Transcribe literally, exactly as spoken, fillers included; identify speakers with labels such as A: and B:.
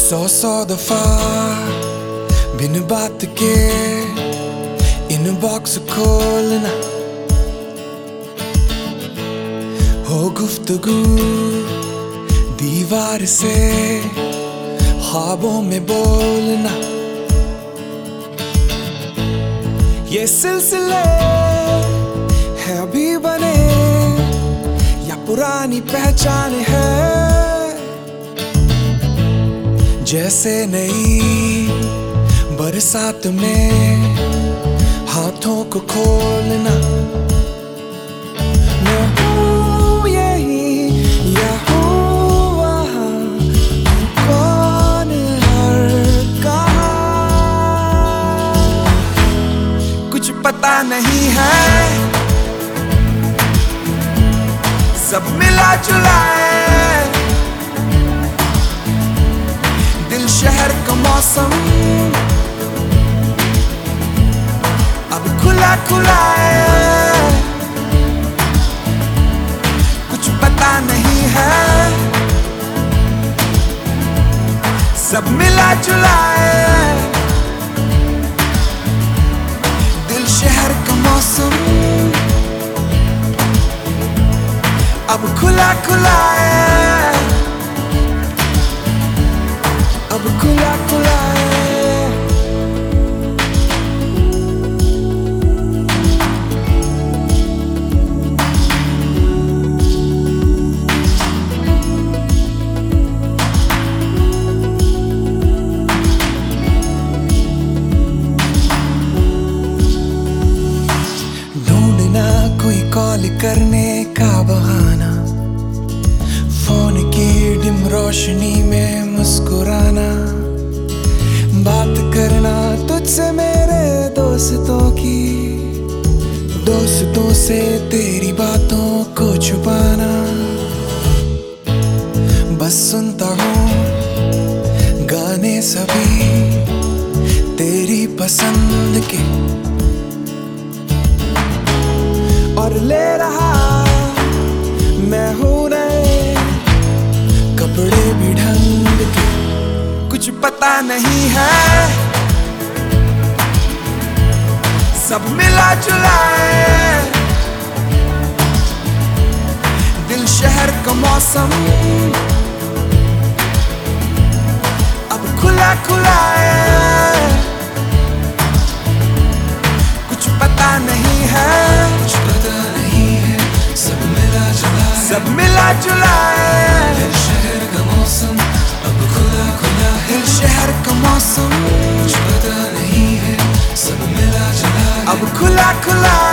A: सौ सौ दफा बिन बात के इन बॉक्स खोलना हो गुफ्तगू दीवार से ख्वाबों में बोलना। ये सिलसिले है अभी बने या पुरानी पहचान है, जैसे नई बरसात में हाथों को खोलना। मैं हूँ यही या हूँ वहाँ, कौन हर कहाँ कुछ पता नहीं है, सब मिला जुला है। दिल शहर का मौसम अब खुला खुला है, कुछ पता नहीं है, सब मिला जुला है। दिल शहर का मौसम अब खुला खुला है, अब खुला खुला है। ढूंढना कोई कॉल करने का बहाना, फोन की डिम रोशनी में मुस्कुराना, बात करना तुझसे मेरे दोस्तों की, दोस्तों से तेरी बातों को छुपाना। बस सुनता हूँ गाने सभी तेरी पसंद के, और ले रहा मैं हूँ नए कपड़े भी ढंग के। कुछ पता नहीं है, सब मिला जुला है। दिल शहर का मौसम अब खुला खुला है, कुछ पता नहीं है, कुछ पता नहीं है, सब मिला जुला है, सब मिला जुला है। दिल शहर का मौसम अब खुला खुला है, दिल शहर का मौसम कुछ पता नहीं है, सब मिला जुला है, अब खुला खुला है।